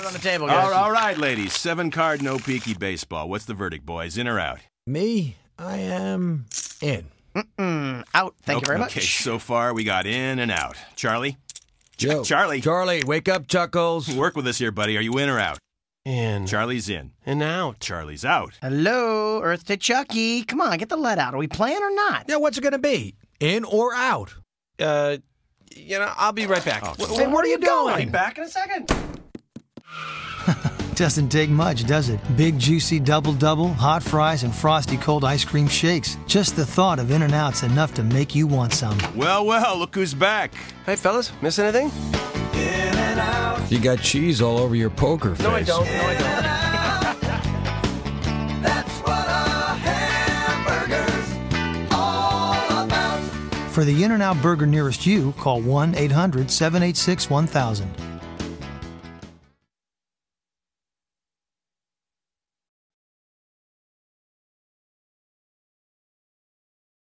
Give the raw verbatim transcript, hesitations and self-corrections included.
on the table, All, guys. all right, ladies. Seven card, no peaky baseball. What's the verdict, boys? In or out? Me? I am in. Mm, out. Thank okay, you very much. Okay, so far we got in and out. Charlie? Ch- Joe. Charlie. Charlie, wake up, Chuckles. Work with us here, buddy. Are you in or out? In. Charlie's in. And out. Charlie's out. Hello, Earth to Chucky. Come on, get the lead out. Are we playing or not? Yeah, what's it going to be? In or out? Uh, you know, I'll be right back. Oh, Hey, what are you I'll be doing? back in a second. Doesn't take much, does it? Big, juicy double-double, hot fries, and frosty cold ice cream shakes. Just the thought of In-N-Out's enough to make you want some. Well, well, look who's back. Hey, fellas, miss anything? You got cheese all over your poker face. No, I don't. No, I don't. That's what a hamburger's all about. For the In-N-Out burger nearest you, call one eight hundred seven eight six one thousand.